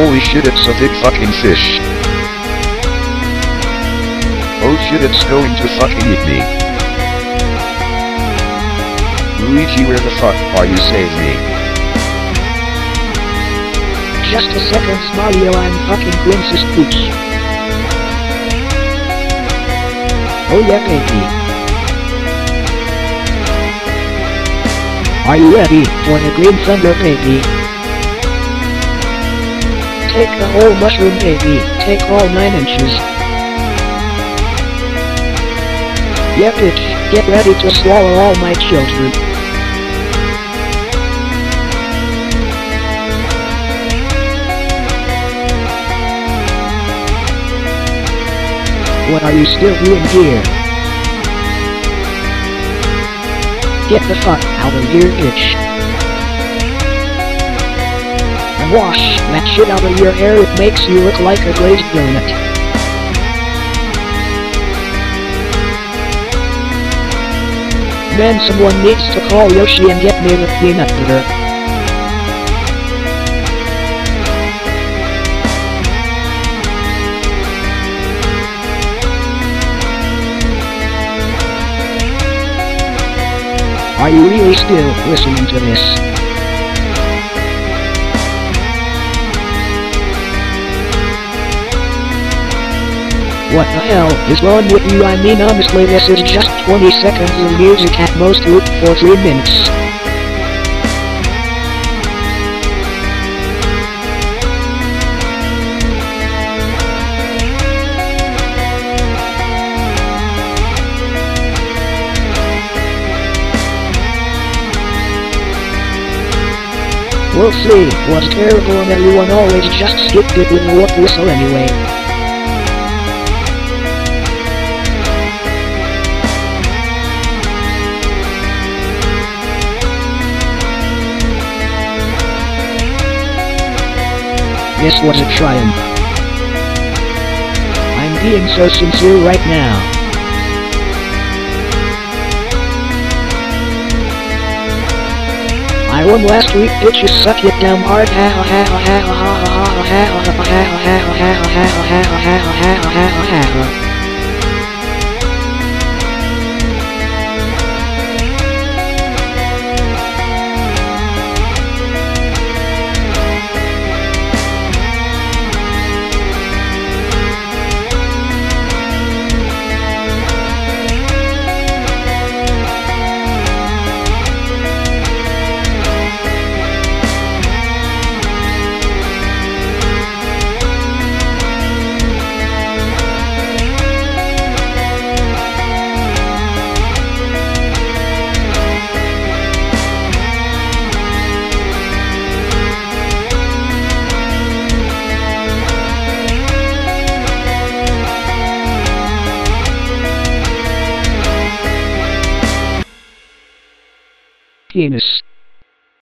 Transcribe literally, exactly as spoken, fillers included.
Holy shit, it's a big fucking fish. Oh shit, it's going to fucking eat me. Luigi, where the fuck are you? Save me. Just a second, Mario, I'm fucking Princess Peach. Oh yeah, baby. Are you ready for the Green Thunder, baby? Take the whole mushroom, baby. Take all nine inches. Yeah, bitch, get ready to swallow all my children. What are you still doing here? Get the fuck out of here, bitch. And wash that shit out of your hair, it makes you look like a glazed donut. Then someone needs to call Yoshi and get me the peanut butter. Are you really still listening to this? What the hell is wrong with you? I mean, honestly, this is just twenty seconds of music at most, loop for three minutes. We'll see, was terrible and everyone always just skipped it with a what whistle anyway. This was a triumph. I'm being so sincere right now. I won last week, bitches, suck it down hard. Ha ha ha ha ha ha ha ha ha ha ha ha ha ha. Penis.